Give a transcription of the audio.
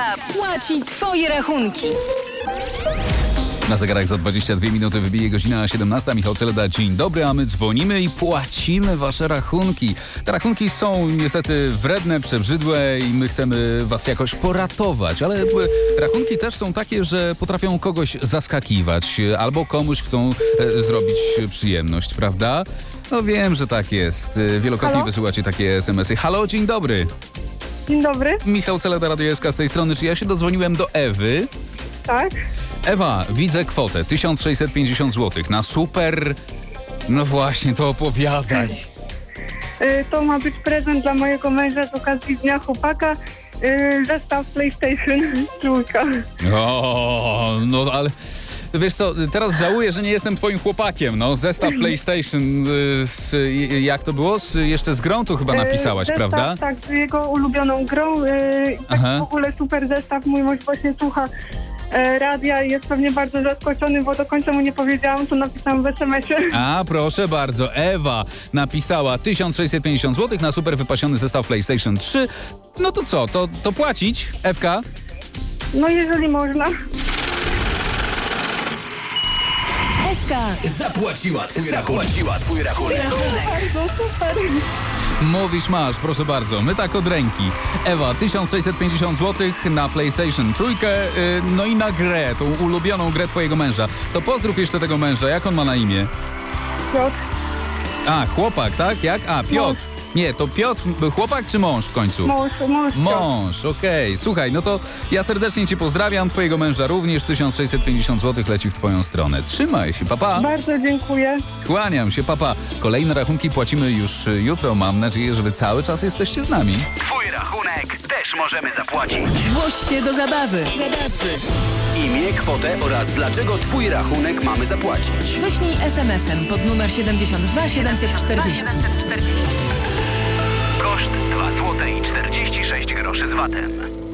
zapłaci twoje rachunki. Na zegarach za 22 minuty wybije godzina 17. Michał Celeda, dzień dobry, a my dzwonimy i płacimy wasze rachunki. Te rachunki są niestety wredne, przebrzydłe i my chcemy was jakoś poratować, ale rachunki też są takie, że potrafią kogoś zaskakiwać albo komuś chcą zrobić przyjemność, prawda? No wiem, że tak jest. Wielokrotnie wysyłacie takie SMS-y. Halo, dzień dobry. Dzień dobry. Michał Celeda, Radio SK z tej strony. Czy ja się dodzwoniłem do Ewy? Tak. Ewa, widzę kwotę 1650 zł na super... No właśnie, to opowiadaj. To ma być prezent dla mojego męża z okazji Dnia Chłopaka. Zestaw PlayStation 3. O, no ale... Wiesz co, teraz żałuję, że nie jestem twoim chłopakiem. No, zestaw PlayStation, jak to było? Jeszcze z grą tu chyba napisałaś, zestaw, prawda? Tak, z jego ulubioną grą. W ogóle super zestaw. Mój mąż właśnie słucha radia i jest pewnie bardzo zaskoczony, bo do końca mu nie powiedziałam, to napisałam w SMS-ie. A, proszę bardzo, Ewa napisała 1650 zł na super wypasiony zestaw PlayStation 3. No to co, to płacić, Ewka? No jeżeli można. SK Zapłaciła twój rachunek. Bardzo super. Mówisz masz, proszę bardzo. My tak od ręki. Ewa, 1650 zł na PlayStation 3, no i na grę, tą ulubioną grę twojego męża. To pozdrów jeszcze tego męża. Jak on ma na imię? Piotr. A, chłopak, tak? Jak? A, Piotr. Nie, to Piotr, chłopak czy mąż w końcu? Mąż. Okej. Słuchaj, no to ja serdecznie cię pozdrawiam, twojego męża również, 1650 zł leci w twoją stronę. Trzymaj się, papa. Bardzo dziękuję. Kłaniam się, papa. Kolejne rachunki płacimy już jutro. Mam nadzieję, że wy cały czas jesteście z nami. Twój rachunek też możemy zapłacić. Zgłoś się do zabawy. Imię, kwotę oraz dlaczego twój rachunek mamy zapłacić. Wyślij SMS-em pod numer 72 740. Koszt 2 zł i 46 groszy z VAT-em.